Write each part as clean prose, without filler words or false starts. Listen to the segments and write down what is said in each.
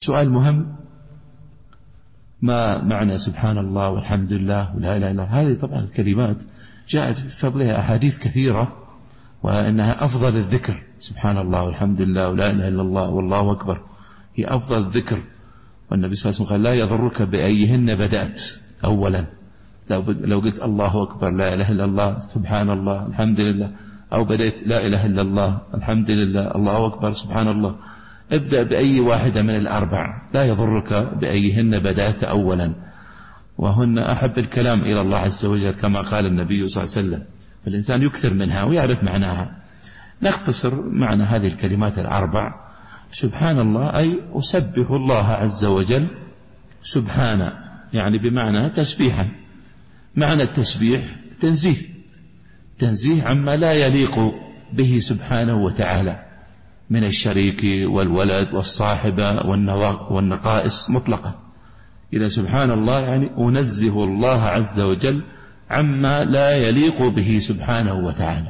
سؤال مهم: ما معنى سبحان الله والحمد لله ولا إله إلا الله؟ هذه طبعا الكلمات جاءت في فضلها أحاديث كثيرة، وأنها أفضل الذكر. سبحان الله والحمد لله ولا إله إلا الله والله أكبر هي أفضل الذكر. والنبي صلى الله عليه وسلم قال: لا يضرك بأيهن بدأت أولا. لو قلت الله أكبر لا إله إلا الله سبحان الله الحمد لله، أو بدأت لا إله إلا الله الحمد لله الله أكبر سبحان الله، ابدأ بأي واحدة من الأربع، لا يضرك بأيهن بدأت أولا، وهن أحب الكلام إلى الله عز وجل كما قال النبي صلى الله عليه وسلم، فالإنسان يكثر منها ويعرف معناها. نختصر معنى هذه الكلمات الأربع: سبحان الله أي أسبح الله عز وجل، سبحان يعني بمعنى تسبيحا. معنى التسبيح تنزيه عما لا يليق به سبحانه وتعالى من الشريك والولد والصاحبة والنقائص مطلقا. إذا سبحان الله يعني أنزه الله عز وجل عما لا يليق به سبحانه وتعالى،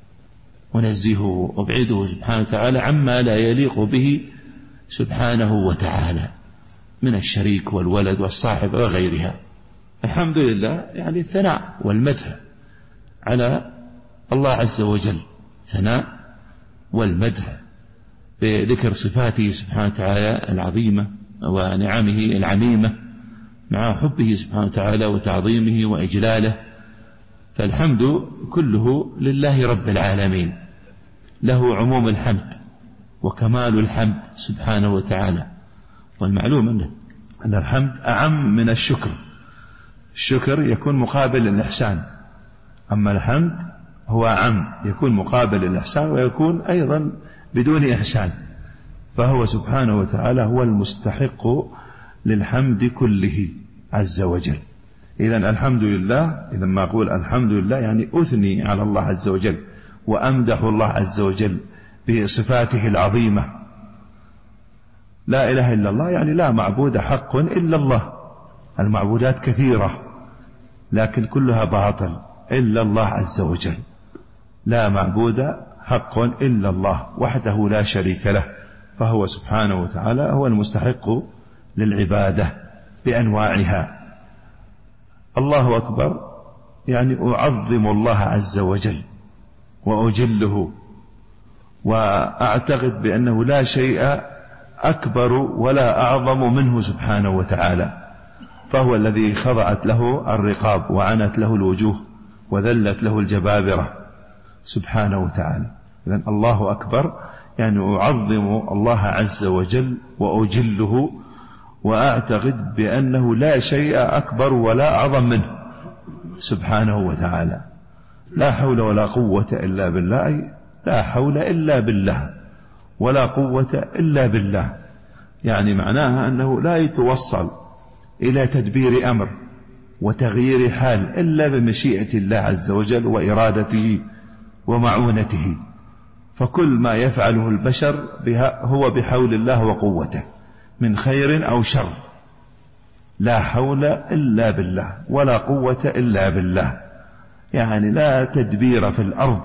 أنزهه أبعده سبحانه وتعالى عما لا يليق به سبحانه وتعالى من الشريك والولد والصاحبة وغيرها. الحمد لله يعني الثناء والمدح على الله عز وجل، ثناء والمدح بذكر صفاته سبحانه وتعالى العظيمة ونعمه العميمة مع حبه سبحانه وتعالى وتعظيمه وإجلاله. فالحمد كله لله رب العالمين، له عموم الحمد وكمال الحمد سبحانه وتعالى. والمعلوم أن الحمد أعم من الشكر. الشكر يكون مقابل الإحسان، أما الحمد هو أعم، يكون مقابل الإحسان ويكون أيضا بدون إحسان. فهو سبحانه وتعالى هو المستحق للحمد كله عز وجل. إذن الحمد لله، إذا ما أقول الحمد لله يعني أثني على الله عز وجل وأمدح الله عز وجل بصفاته العظيمة. لا إله إلا الله يعني لا معبود حق إلا الله. المعبودات كثيرة لكن كلها باطل إلا الله عز وجل. لا معبود حق إلا الله وحده لا شريك له، فهو سبحانه وتعالى هو المستحق للعبادة بأنواعها. الله أكبر يعني أعظم الله عز وجل وأجله، وأعتقد بأنه لا شيء أكبر ولا أعظم منه سبحانه وتعالى، فهو الذي خضعت له الرقاب وعنت له الوجوه وذلت له الجبابرة سبحانه وتعالى. إذن الله أكبر يعني أعظم الله عز وجل وأجله، وأعتقد بأنه لا شيء أكبر ولا أعظم منه سبحانه وتعالى. لا حول ولا قوة إلا بالله، أي لا حول إلا بالله ولا قوة إلا بالله، يعني معناها أنه لا يتوصل إلى تدبير أمر وتغيير حال إلا بمشيئة الله عز وجل وإرادته ومعونته. فكل ما يفعله البشر هو بحول الله وقوته من خير أو شر. لا حول إلا بالله ولا قوة إلا بالله، يعني لا تدبير في الأرض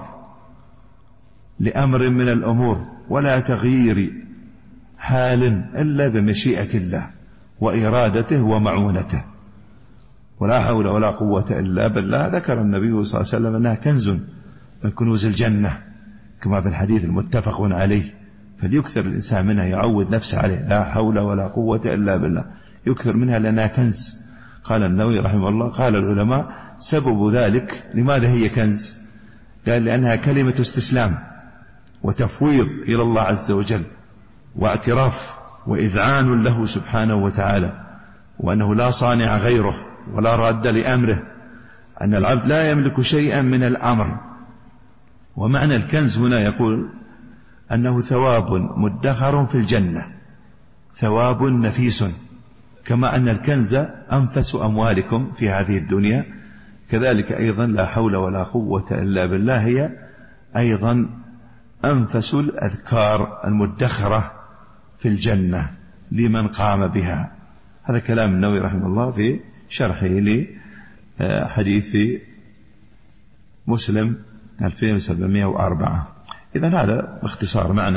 لأمر من الأمور ولا تغيير حال إلا بمشيئة الله وإرادته ومعونته. ولا حول ولا قوة إلا بالله ذكر النبي صلى الله عليه وسلم أنها كنز من كنوز الجنة كما في الحديث المتفق عليه، فليكثر الإنسان منها، يعود نفسه عليه. لا حول ولا قوة إلا بالله، يكثر منها لأنها كنز. قال النووي رحمه الله، قال العلماء سبب ذلك لماذا هي كنز؟ قال لأنها كلمة استسلام وتفويض إلى الله عز وجل واعتراف وإذعان له سبحانه وتعالى، وأنه لا صانع غيره ولا راد لأمره، أن العبد لا يملك شيئا من الأمر. ومعنى الكنز هنا يقول أنه ثواب مدخر في الجنة، ثواب نفيس، كما أن الكنز أنفس أموالكم في هذه الدنيا، كذلك أيضا لا حول ولا قوة إلا بالله هي أيضا أنفس الأذكار المدخرة في الجنة لمن قام بها. هذا كلام النووي رحمه الله في شرحه لحديث مسلم 2704. إذن هذا باختصار معنى